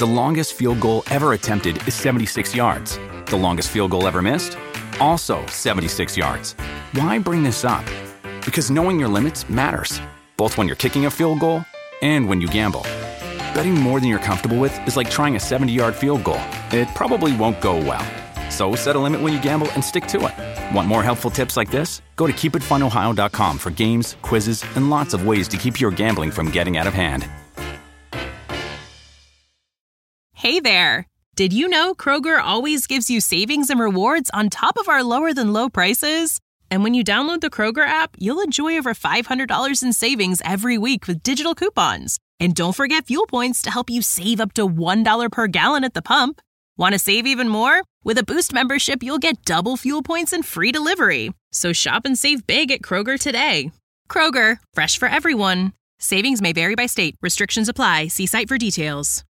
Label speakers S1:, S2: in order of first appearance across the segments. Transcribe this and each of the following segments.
S1: The longest field goal ever attempted is 76 yards. The longest field goal ever missed? Also 76 yards. Why bring this up? Because knowing your limits matters, both when you're kicking a field goal and when you gamble. Betting more than you're comfortable with is like trying a 70-yard field goal. It probably won't go well. So set a limit when you gamble and stick to it. Want more helpful tips like this? Go to keepitfunohio.com for games, quizzes, and lots of ways to keep your gambling from getting out of hand.
S2: Hey there! Did you know Kroger always gives you savings and rewards on top of our lower-than-low prices? And when you download the Kroger app, you'll enjoy over $500 in savings every week with digital coupons. And don't forget fuel points to help you save up to $1 per gallon at the pump. Want to save even more? With a Boost membership, you'll get double fuel points and free delivery. So shop and save big at Kroger today. Kroger, fresh for everyone. Savings may vary by state. Restrictions apply. See site for details.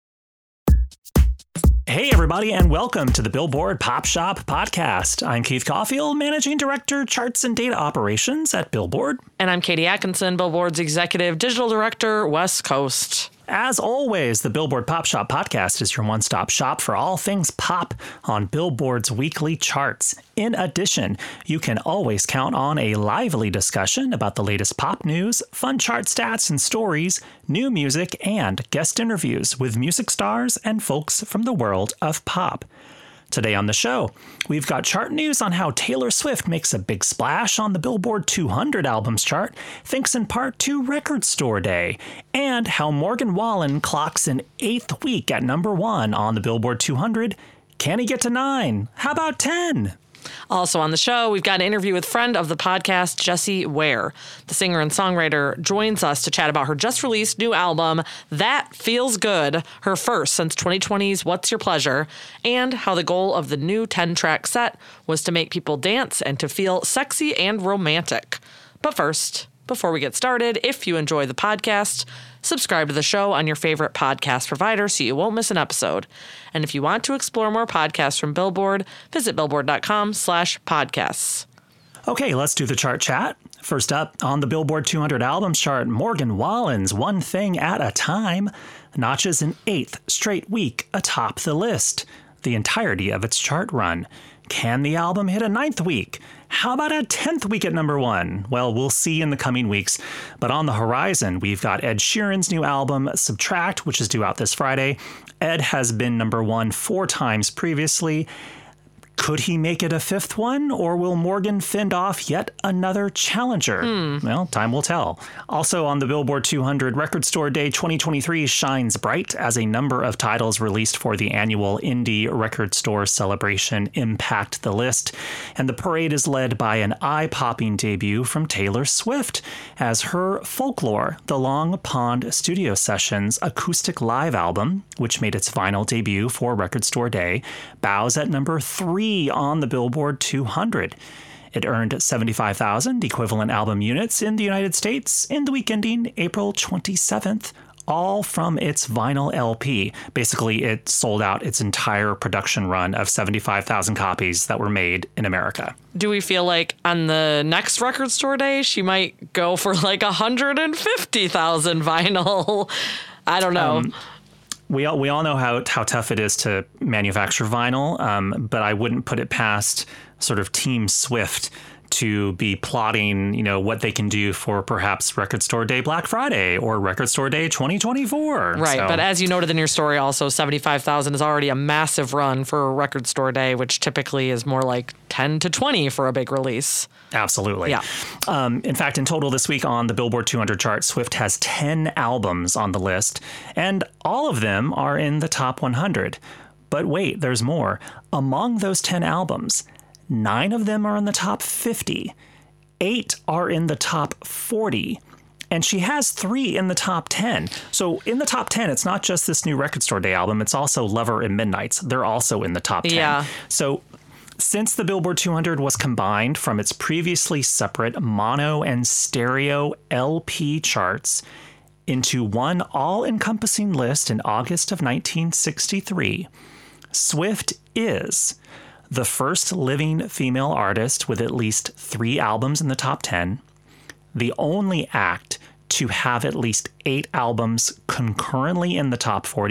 S3: Hey, everybody, and welcome to the Billboard Pop Shop Podcast. I'm Keith Caulfield, Managing Director, Charts and Data Operations at Billboard.
S4: And I'm Katie Atkinson, Billboard's Executive Digital Director, West Coast.
S3: As always, the Billboard Pop Shop Podcast is your one-stop shop for all things pop on Billboard's weekly charts. In addition, you can always count on a lively discussion about the latest pop news, fun chart stats and stories, new music, and guest interviews with music stars and folks from the world of pop. Today on the show, we've got chart news on how Taylor Swift makes a big splash on the Billboard 200 albums chart, thanks in part to Record Store Day, and how Morgan Wallen clocks an 8th week at #1 on the Billboard 200. Can he get to 9? How about 10?
S4: Also on the show, we've got an interview with friend of the podcast, Jessie Ware. The singer and songwriter joins us to chat about her just-released new album, That Feels Good, her first since 2020's What's Your Pleasure, and how the goal of the new 10-track set was to make people dance and to feel sexy and romantic. But first, before we get started, if you enjoy the podcast, subscribe to the show on your favorite podcast provider so you won't miss an episode. And if you want to explore more podcasts from Billboard, visit billboard.com/podcasts.
S3: Okay, let's do the chart chat. First up, on the Billboard 200 albums chart, Morgan Wallen's One Thing at a Time notches an 8th straight week atop the list, the entirety of its chart run. Can the album hit a 9th week? How about a 10th week at #1? Well, we'll see in the coming weeks. But on the horizon, we've got Ed Sheeran's new album, Subtract, which is due out this Friday. Ed has been #1 4 times previously. Could he make it a 5th one, or will Morgan fend off yet another challenger? Well, time will tell. Also on the Billboard 200, Record Store Day 2023 shines bright as a number of titles released for the annual Indie Record Store celebration impact the list. And the parade is led by an eye-popping debut from Taylor Swift as her Folklore, the Long Pond Studio Sessions acoustic live album, which made its vinyl debut for Record Store Day, bows at #3 on the Billboard 200. It earned 75,000 equivalent album units in the United States in the week ending April 27th, all from its vinyl LP. Basically, it sold out its entire production run of 75,000 copies that were made in America.
S4: Do we feel like on the next Record Store Day, she might go for like 150,000 vinyl? I don't know.
S3: We all know how tough it is to manufacture vinyl, but I wouldn't put it past sort of Team Swift to be plotting, what they can do for perhaps Record Store Day Black Friday or Record Store Day 2024.
S4: Right, but as you noted in your story also, 75,000 is already a massive run for Record Store Day, which typically is more like 10 to 20 for a big release.
S3: Absolutely.
S4: Yeah.
S3: In fact, in total this week on the Billboard 200 chart, Swift has 10 albums on the list, and all of them are in the top 100. But wait, there's more. Among those 10 albums, 9 of them are in the top 50, 8 are in the top 40, and she has 3 in the top 10. So in the top 10, it's not just this new Record Store Day album, it's also Lover and Midnights. They're also in the top 10.
S4: Yeah.
S3: So since the Billboard 200 was combined from its previously separate mono and stereo LP charts into one all-encompassing list in August of 1963, Swift is the first living female artist with at least 3 albums in the top 10, the only act to have at least 8 albums concurrently in the top 40,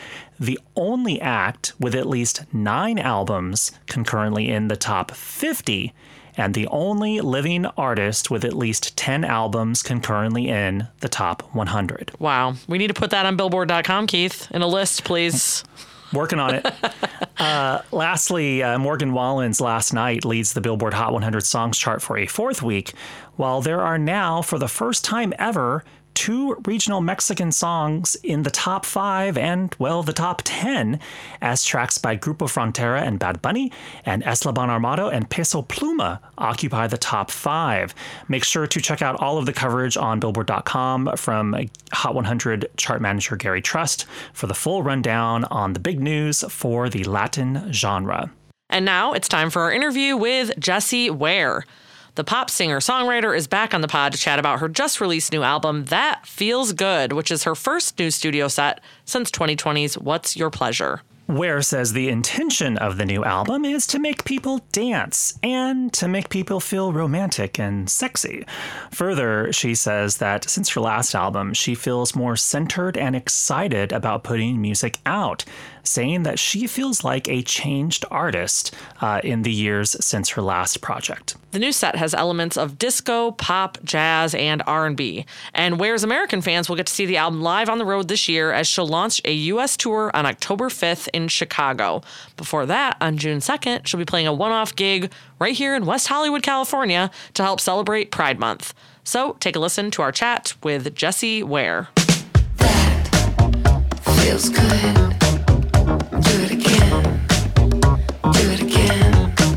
S3: the only act with at least 9 albums concurrently in the top 50, and the only living artist with at least 10 albums concurrently in the top 100.
S4: Wow. We need to put that on Billboard.com, Keith, in a list, please.
S3: Working on it. Lastly, Morgan Wallen's Last Night leads the Billboard Hot 100 Songs chart for a 4th week, while there are now, for the first time ever, 2 regional Mexican songs in the top 5 and, well, the top 10, as tracks by Grupo Frontera and Bad Bunny and Eslabon Armado and Peso Pluma occupy the top 5. Make sure to check out all of the coverage on Billboard.com from Hot 100 chart manager Gary Trust for the full rundown on the big news for the Latin genre.
S4: And now it's time for our interview with Jessie Ware. The pop singer-songwriter is back on the pod to chat about her just-released new album, That Feels Good, which is her first new studio set since 2020's What's Your Pleasure?
S3: Ware says the intention of the new album is to make people dance and to make people feel romantic and sexy. Further, she says that since her last album, she feels more centered and excited about putting music out, saying that she feels like a changed artist in the years since her last project.
S4: The new set has elements of disco, pop, jazz, and R&B. And Ware's American fans will get to see the album live on the road this year as she'll launch a U.S. tour on October 5th in Chicago. Before that, on June 2nd, she'll be playing a one-off gig right here in West Hollywood, California, to help celebrate Pride Month. So take a listen to our chat with Jessie Ware.
S5: That feels good. Do it again. Do it again.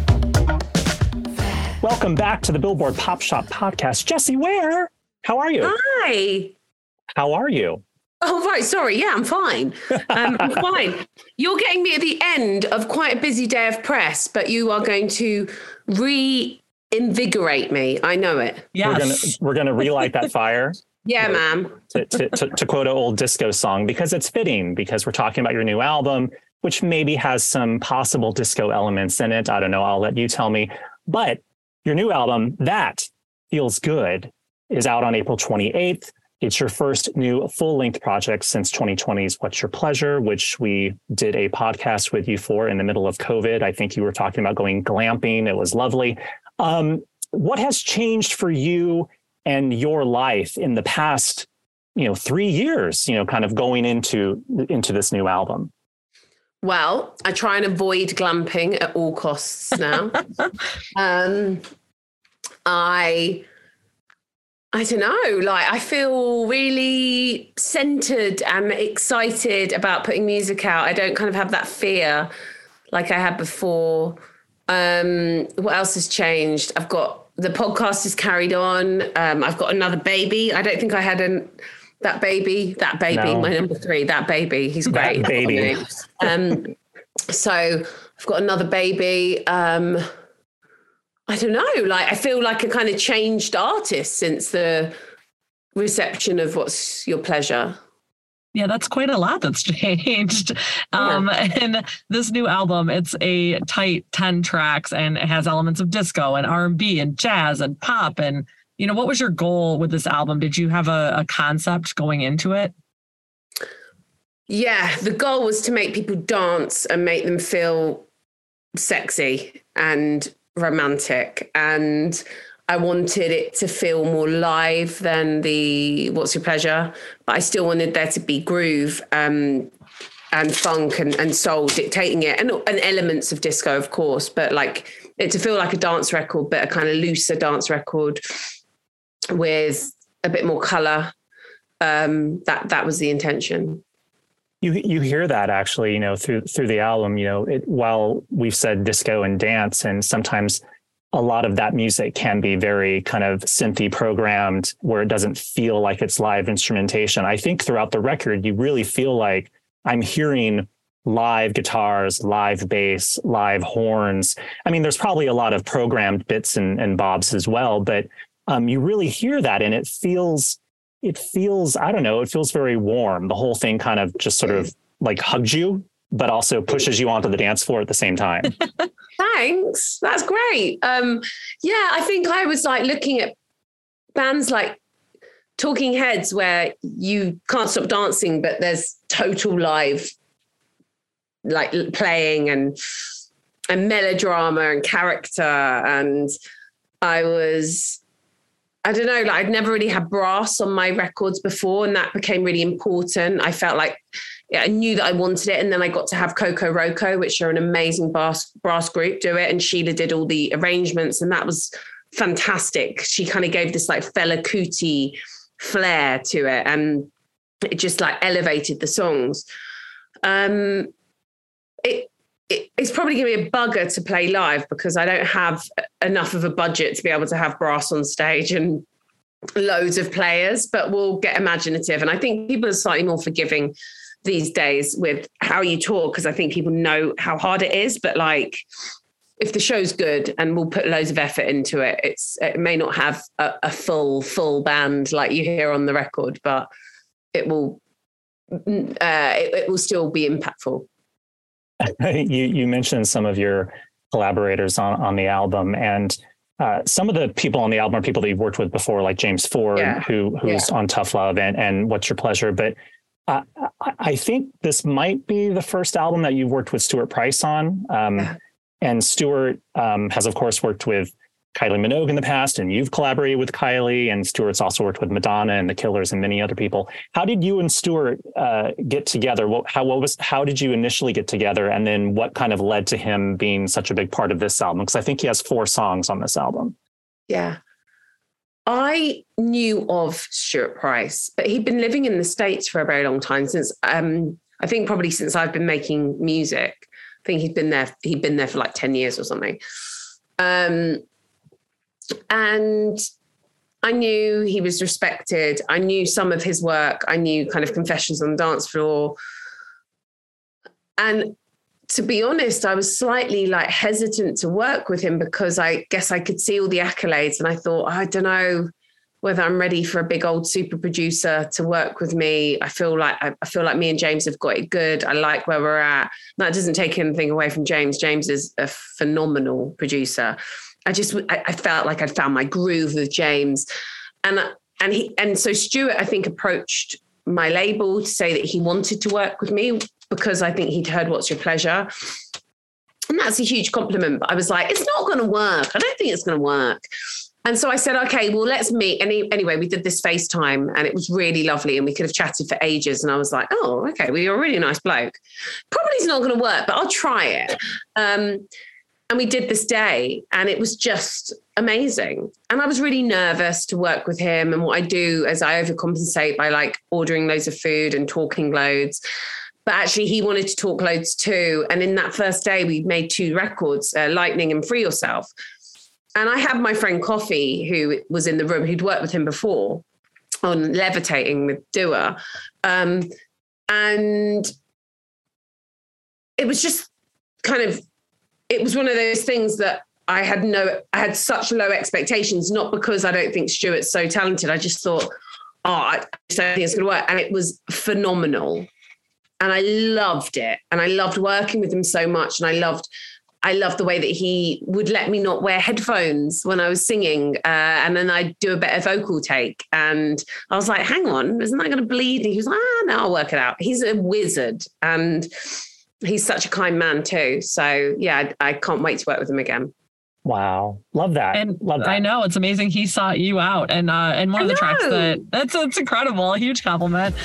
S3: Welcome back to the Billboard Pop Shop Podcast. Jessie Ware, how are you?
S6: Hi.
S3: How are you?
S6: Oh, right. Sorry. Yeah, I'm fine. I'm fine. You're getting me at the end of quite a busy day of press, but you are going to reinvigorate me. I know it.
S3: Yes. We're gonna relight that fire.
S6: Yeah, ma'am.
S3: To quote an old disco song, because it's fitting, because we're talking about your new album, which maybe has some possible disco elements in it. I don't know. I'll let you tell me. But your new album, That Feels Good, is out on April 28th. It's your first new full-length project since 2020's What's Your Pleasure, which we did a podcast with you for in the middle of COVID. I think you were talking about going glamping. It was lovely. What has changed for you and your life in the past, 3 years, kind of going into this new album?
S6: Well, I try and avoid glamping at all costs now. I don't know, I feel really centered and excited about putting music out. I don't kind of have that fear like I had before. What else has changed? I've got the podcast has carried on. I've got another baby. I don't think I had that baby, no. My number 3, that baby. He's great.
S3: That baby.
S6: So I've got another baby. I don't know, I feel like a kind of changed artist since the reception of What's Your Pleasure.
S7: Yeah, that's quite a lot that's changed. And this new album, it's a tight 10 tracks and it has elements of disco and R&B and jazz and pop. And, what was your goal with this album? Did you have a concept going into it?
S6: Yeah, the goal was to make people dance and make them feel sexy and romantic, and I wanted it to feel more live than the What's Your Pleasure, but I still wanted there to be groove and funk and soul dictating it, and elements of disco, of course, but it to feel like a dance record, but a kind of looser dance record with a bit more color. That was the intention.
S3: You hear that actually, through the album, while we've said disco and dance, and sometimes a lot of that music can be very kind of synthy programmed where it doesn't feel like it's live instrumentation. I think throughout the record, you really feel like I'm hearing live guitars, live bass, live horns. I mean, there's probably a lot of programmed bits and bobs as well, but you really hear that, and it feels, I don't know, it feels very warm. The whole thing kind of just sort of hugs you, but also pushes you onto the dance floor at the same time.
S6: Thanks. That's great. I think I was looking at bands like Talking Heads where you can't stop dancing, but there's total live like playing and melodrama and character. And I don't know, like I'd never really had brass on my records before, and that became really important. I felt like I knew that I wanted it. And then I got to have Coco Roco, which are an amazing brass group, do it. And Sheila did all the arrangements, and that was fantastic. She kind of gave this like Fela Kuti flair to it, and it just like elevated the songs. It's probably going to be a bugger to play live because I don't have enough of a budget to be able to have brass on stage and loads of players, but we'll get imaginative. And I think people are slightly more forgiving these days with how you talk, because I think people know how hard it is. But like, if the show's good and we'll put loads of effort into it, it may not have a full band like you hear on the record, but it will still be impactful.
S3: You mentioned some of your collaborators on the album, and some of the people on the album are people that you've worked with before, like James Ford, who's on Tough Love and What's Your Pleasure. But I think this might be the first album that you've worked with Stuart Price on. And Stuart has, of course, worked with Kylie Minogue in the past, and you've collaborated with Kylie, and Stuart's also worked with Madonna and The Killers and many other people. How did you and Stuart get together? How did you initially get together? And then what kind of led to him being such a big part of this album? Because I think he has 4 songs on this album. Yeah.
S6: I knew of Stuart Price, but he'd been living in the States for a very long time, since I think probably since I've been making music. I think he'd been there for like 10 years or something. And I knew he was respected. I knew some of his work. I knew kind of Confessions on the Dance Floor. And to be honest, I was slightly like hesitant to work with him because I guess I could see all the accolades, and I thought, I don't know whether I'm ready for a big old super producer to work with me. I feel like me and James have got it good. I like where we're at. That doesn't take anything away from James. James is a phenomenal producer. I felt like I'd found my groove with James, and so Stuart, I think, approached my label to say that he wanted to work with me because I think he'd heard What's Your Pleasure, and that's a huge compliment. But I was like, it's not going to work. I don't think it's going to work. And so I said, okay, well, let's meet. Anyway, we did this FaceTime, and it was really lovely, and we could have chatted for ages. And I was like, oh, okay, well, you're a really nice bloke. Probably it's not going to work, but I'll try it. And we did this day, and it was just amazing. And I was really nervous to work with him. And what I do is I overcompensate by like ordering loads of food and talking loads. But actually he wanted to talk loads too. And in that first day, we made 2 records, Lightning and Free Yourself. And I had my friend Coffee, who was in the room, who'd worked with him before on Levitating with Dua. And it was just kind of, it was one of those things that I had such low expectations, not because I don't think Stuart's so talented. I just thought, I just don't think it's going to work. And it was phenomenal. And I loved it. And I loved working with him so much. And I loved the way that he would let me not wear headphones when I was singing. And then I'd do a better vocal take. And I was like, hang on, isn't that going to bleed? And he was like, no, I'll work it out. He's a wizard. And he's such a kind man too. So yeah, I can't wait to work with him again.
S3: Wow. Love that.
S7: And
S3: love that.
S7: I know, it's amazing he sought you out. And one of the tracks that's incredible. A huge compliment.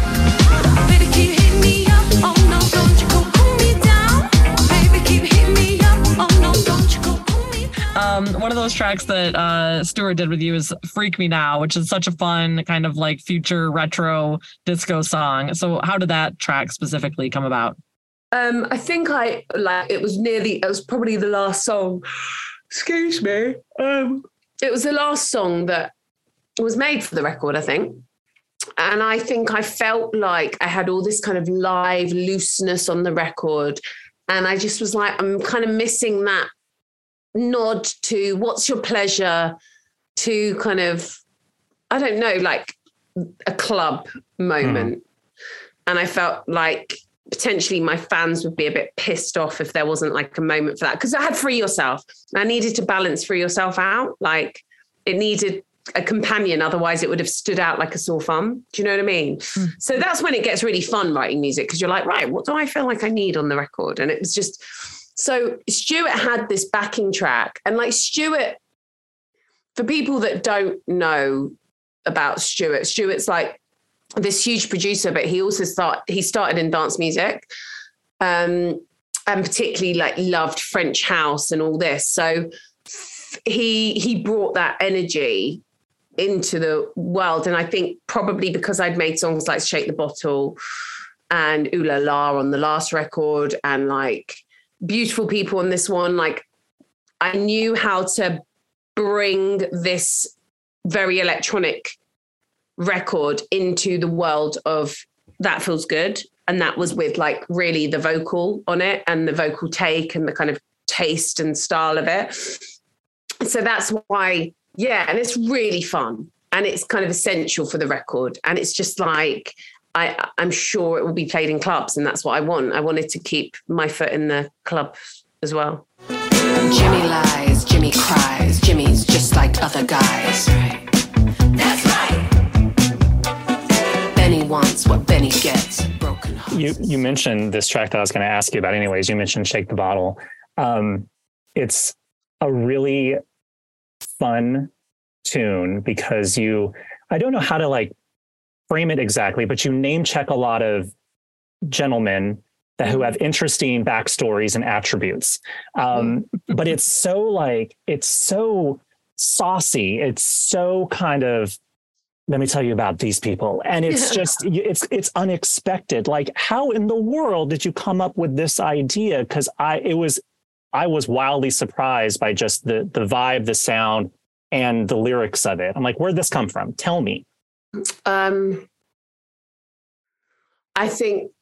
S7: One of those tracks that Stuart did with you is Freak Me Now, which is such a fun kind of like future retro disco song. So how did that track specifically come about?
S6: I think it was probably the last song. Excuse me. It was the last song that was made for the record, I think. And I think I felt like I had all this kind of live looseness on the record. And I just was like, I'm kind of missing that nod to What's Your Pleasure, to kind of, I don't know, like a club moment. And I felt like potentially my fans would be a bit pissed off if there wasn't like a moment for that. Because I had Free Yourself. I needed to balance Free Yourself out. Like it needed a companion. Otherwise it would have stood out like a sore thumb. Do you know what I mean? So that's when it gets really fun writing music, because you're like, right, what do I feel like I need on the record? And it was just, so Stuart had this backing track, and like Stuart, for people that don't know about Stuart's like this huge producer, but he also started in dance music, and particularly like loved French house and all this. So he brought that energy into the world. And I think probably because I'd made songs like Shake the Bottle and Ooh La La on the last record, and like Beautiful People on this one, like I knew how to bring this very electronic record into the world of That Feels Good. And that was with like really the vocal on it and the vocal take and the kind of taste and style of it. So that's why, yeah, and it's really fun and it's kind of essential for the record. And it's just like, I'm sure it will be played in clubs, and that's what I want. I wanted to keep my foot in the club as well.
S5: Jimmy lies, Jimmy cries, Jimmy's just like other guys. That's right. Benny wants what Benny gets. Broken hearts.
S3: You mentioned this track that I was going to ask you about anyways. You mentioned Shake the Bottle. It's a really fun tune because I don't know how to like frame it exactly, but you name check a lot of gentlemen who have interesting backstories and attributes. But it's so saucy. It's so kind of, let me tell you about these people. And it's just, it's unexpected. Like, how in the world did you come up with this idea? Because I was wildly surprised by just the vibe, the sound, and the lyrics of it. I'm like, where'd this come from? Tell me.
S6: I think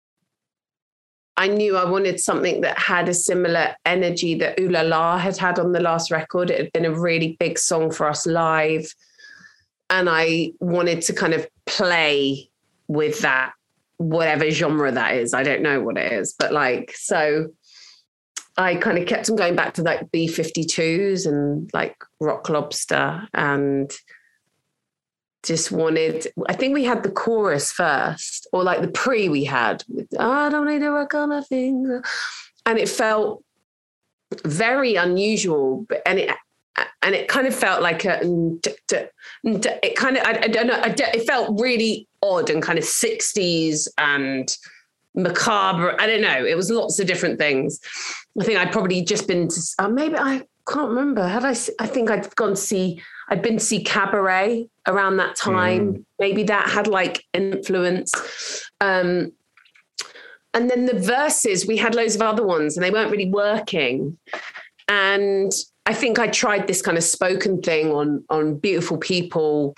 S6: I knew I wanted something that had a similar energy that Ooh La La had on the last record. It had been a really big song for us live. And I wanted to kind of play with that, whatever genre that is. I don't know what it is, but like, so I kind of kept on going back to like B-52s and like Rock Lobster, and just wanted, I think we had the chorus first, or like the pre we had, I don't need to work on my finger. And it felt very unusual, and it kind of felt like it kind of, I don't know, it felt really odd and kind of 60s and macabre. I don't know. It was lots of different things. I think I'd probably just been to, maybe I can't remember. I think I'd been to see Cabaret around that time. Maybe that had like an influence. And then the verses, we had loads of other ones and they weren't really working. And I think I tried this kind of spoken thing on Beautiful People,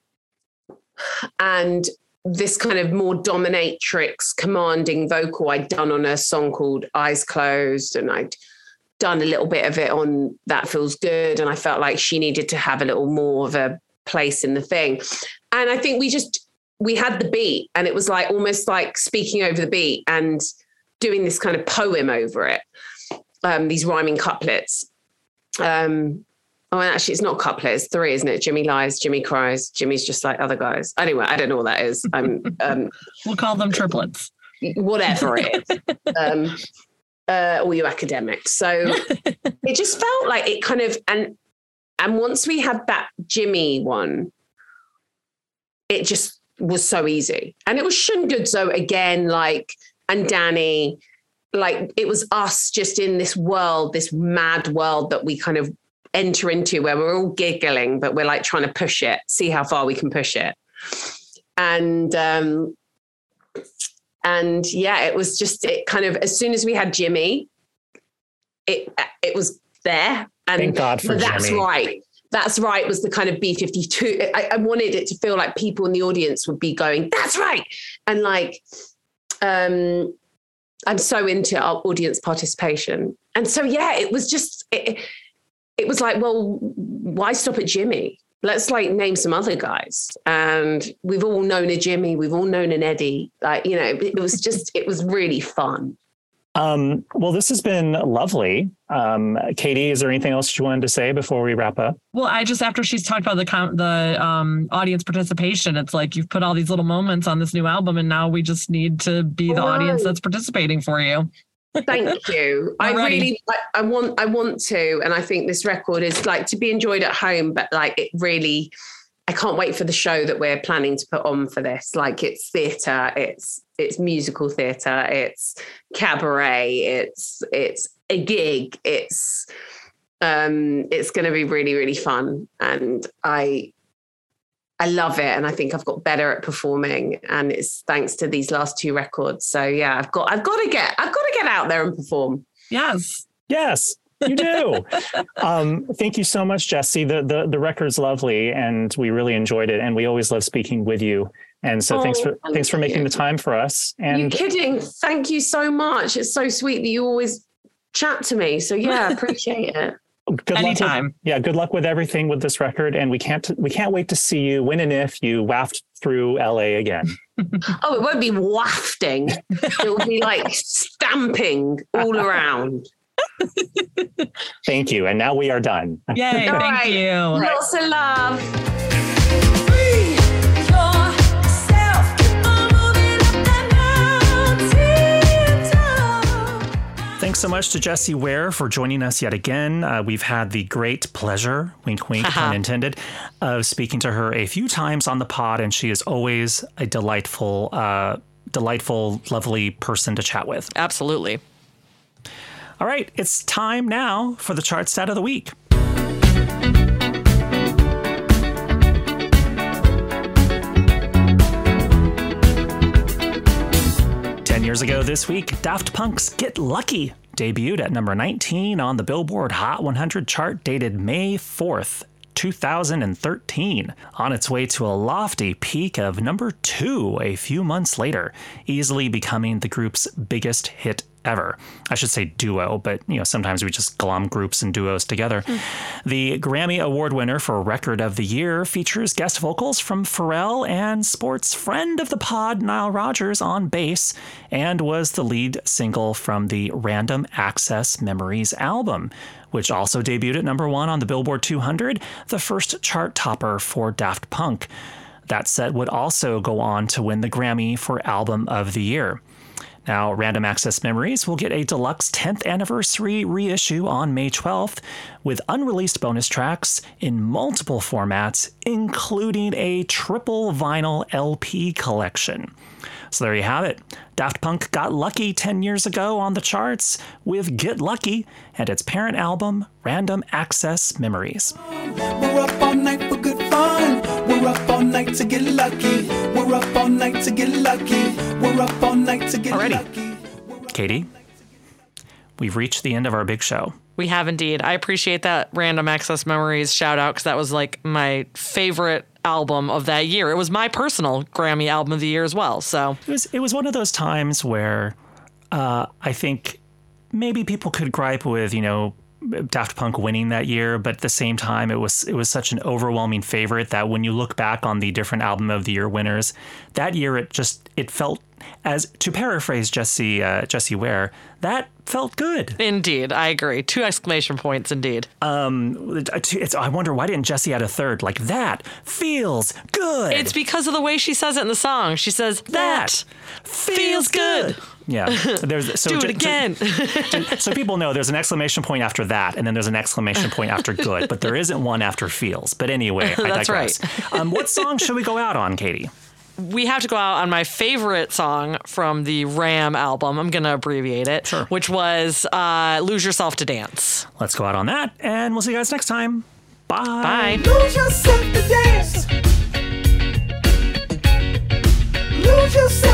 S6: and this kind of more dominatrix, commanding vocal I'd done on a song called Eyes Closed, and I'd done a little bit of it on That Feels Good, and I felt like she needed to have a little more of a place in the thing. And I think we had the beat, and it was like almost like speaking over the beat and doing this kind of poem over it, these rhyming couplets. Oh, and actually, it's not couplet, it's three, isn't it? Jimmy lies, Jimmy cries, Jimmy's just like other guys. Anyway, I don't know what that is.
S7: We'll call them triplets.
S6: Whatever it is. All you academics. So it just felt like it kind of, and once we had that Jimmy one, it just was so easy. And it was Shungudzo again, like, and Danny, like it was us just in this world, this mad world that we kind of enter into where we're all giggling, but we're like trying to push it, see how far we can push it. And yeah, it was just, it kind of, as soon as we had Jimmy, it was there. And
S3: thank God for
S6: that's
S3: Jimmy.
S6: Right. That's right. Was the kind of B-52. I wanted it to feel like people in the audience would be going, that's right. And like, I'm so into our audience participation. And so, yeah, it was just, it was like, well, why stop at Jimmy? Let's like name some other guys. And we've all known a Jimmy. We've all known an Eddie. Like, you know, it was really fun.
S3: Well, this has been lovely. Katie, is there anything else you wanted to say before we wrap up?
S7: Well, I just, after she's talked about the audience participation, it's like you've put all these little moments on this new album, and now we just need to be the audience that's participating for you.
S6: Thank you. I want to, and I think this record is like to be enjoyed at home, but like it really, I can't wait for the show that we're planning to put on for this. Like it's theatre, it's musical theatre, it's cabaret, it's a gig, it's going to be really, really fun, and I love it, and I think I've got better at performing, and it's thanks to these last 2 records. So yeah, I've got to get out there and perform.
S7: Yes,
S3: you do. Thank you so much, Jessie. The record's lovely, and we really enjoyed it, and we always love speaking with you. And so thanks for making the time for us. And
S6: you're kidding. Thank you so much. It's so sweet that you always chat to me. So yeah, I appreciate it.
S7: Anytime.
S3: Good luck with everything with this record, and we can't wait to see you when and if you waft through LA again.
S6: Oh, it won't be wafting. It will be like stamping all around.
S3: Thank you, and now we are done.
S7: Yay! Thank you.
S6: Lots of love.
S3: Thanks so much to Jessie Ware for joining us yet again. We've had the great pleasure, wink, wink, pun intended, of speaking to her a few times on the pod, and she is always a delightful, lovely person to chat with.
S4: Absolutely.
S3: All right, it's time now for the chart stat of the week. Years ago this week, Daft Punk's Get Lucky debuted at number 19 on the Billboard Hot 100 chart dated May 4th, 2013, on its way to a lofty peak of number 2 a few months later, easily becoming the group's biggest hit ever. I should say duo, but sometimes we just glom groups and duos together. The Grammy Award winner for Record of the Year features guest vocals from Pharrell and sports friend of the pod Nile Rodgers on bass, and was the lead single from the Random Access Memories album, which also debuted at number 1 on the Billboard 200, the first chart topper for Daft Punk. That set would also go on to win the Grammy for Album of the Year. Now, Random Access Memories will get a deluxe 10th anniversary reissue on May 12th with unreleased bonus tracks in multiple formats, including a triple vinyl LP collection. So there you have it. Daft Punk got lucky 10 years ago on the charts with Get Lucky and its parent album, Random Access Memories.
S8: We're up all night for good fun. We're up all night to get lucky. We're up all night to get lucky. We're up all night to get lucky.
S3: Katie, we've reached the end of our big show.
S4: We have indeed. I appreciate that Random Access Memories shout out, because that was like my favorite album of that year. It was my personal Grammy album of the year as well. So
S3: it was one of those times where I think maybe people could gripe with, Daft Punk winning that year, but at the same time, it was such an overwhelming favorite that when you look back on the different album of the year winners, that year it felt, as to paraphrase Jessie Ware, that felt good.
S4: Indeed, I agree. 2 exclamation points, indeed.
S3: I wonder, why didn't Jessie add a third? Like, that feels good.
S4: It's because of the way she says it in the song. She says, that feels good.
S3: Yeah. Do
S4: it again.
S3: So people know there's an exclamation point after that, and then there's an exclamation point after good, but there isn't one after feels. But anyway, I digress.
S4: That's right.
S3: What song should we go out on, Katie?
S4: We have to go out on my favorite song from the Ram album. I'm going to abbreviate it,
S3: sure,
S4: which was Lose Yourself to Dance.
S3: Let's go out on that, and we'll see you guys next time. Bye.
S8: Bye. Lose yourself to dance. Lose yourself.